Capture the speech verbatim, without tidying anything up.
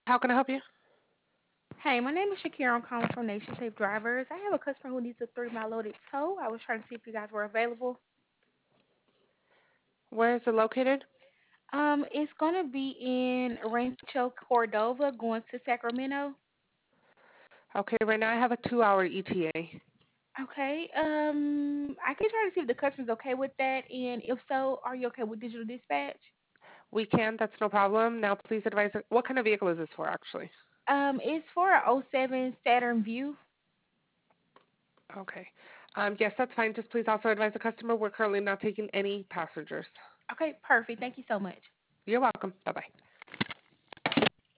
How can I help you? Hey, my name is Shakira. I'm calling from Nation Safe Drivers. I have a customer who needs a three mile loaded tow. I was trying to see if you guys were available. Where is it located? Um, it's gonna be in Rancho Cordova, going to Sacramento. Okay, right now I have a two-hour E T A. Okay. Um, I can try to see if the customer's okay with that, and if so, are you okay with digital dispatch? We can, that's no problem. Now, please advise, what kind of vehicle is this for, actually? Um, it's for a oh seven Saturn View. Okay. Um, yes, that's fine. Just please also advise the customer we're currently not taking any passengers. Okay, perfect. Thank you so much. You're welcome. Bye-bye.